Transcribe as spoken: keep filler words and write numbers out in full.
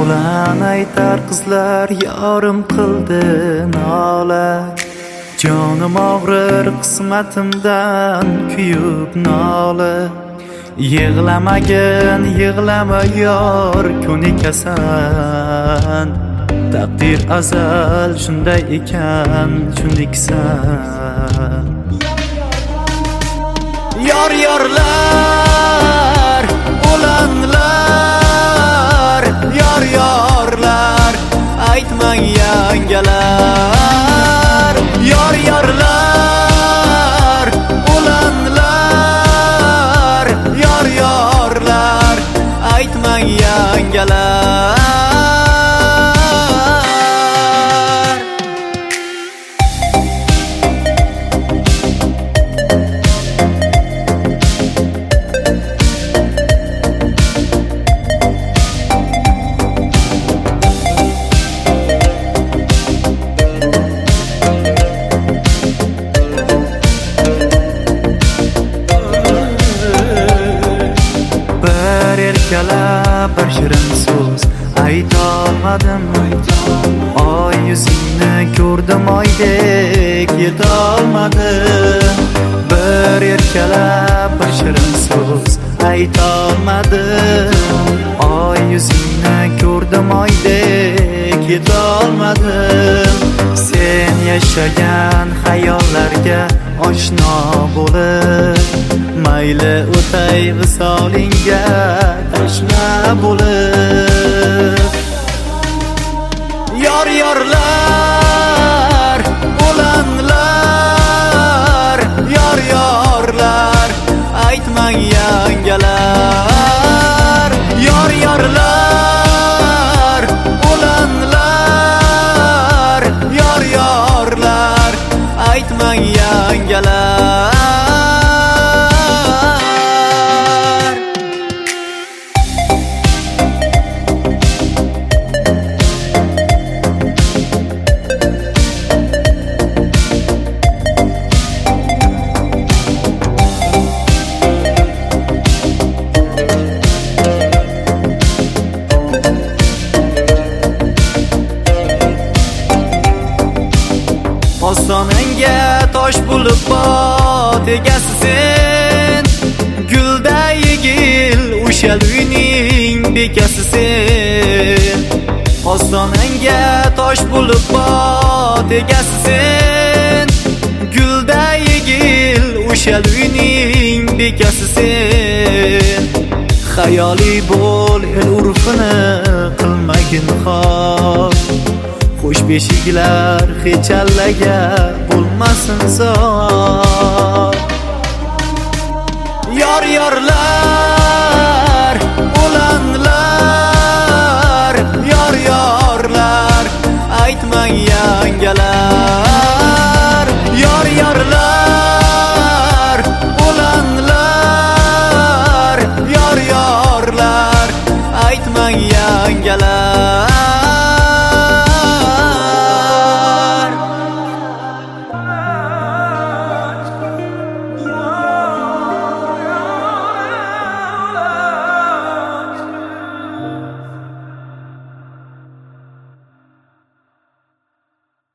O'lan aytar qizlar yorim qildi nola. Jonim og'rir qismatimdan kuyib nola. Yig'lamagin, yig'lama yor, ko'nikasan. Taqdir azal shunday ekan, shundiksan. Yor yorlar, o'lanlar, yor yorlar, aytmang yangalar. Yor yorlar, o'lanlar, yor yorlar, aytmang yangalar. Bir shirin so'z aytolmadim. Oy yuzingni ko'rdim, oydek yetolmadim. Bir erkalab bir shirin so'z aytolmadim. Oy yuzingni ko'rdim, oydek yetolmadim. Sen yashagan xayollarga oshno bo'lib, mayli o'tay visolingga tashna bo'lib. Yor yorlar, o'lanlar, yor yorlar, aytmang yangalar. Yor yorlar, o'lanlar, yor yorlar, aytmang yangalar. Ostonangga tosh bo'lib bot egasi sen. Gulda yigil o'sha uyning bekasi sen. Ostonangga tosh bo'lib bot egasi sen. Gulda yigil o'sha uyning bekasi sen. Xayoli bo'l el urfini qilmagin xo'p. Xo'sh beshiklar hechallaga bo'lmasin so'p. Yor yorlar, o'lanlar, yor yorlar, aytmang yangalar.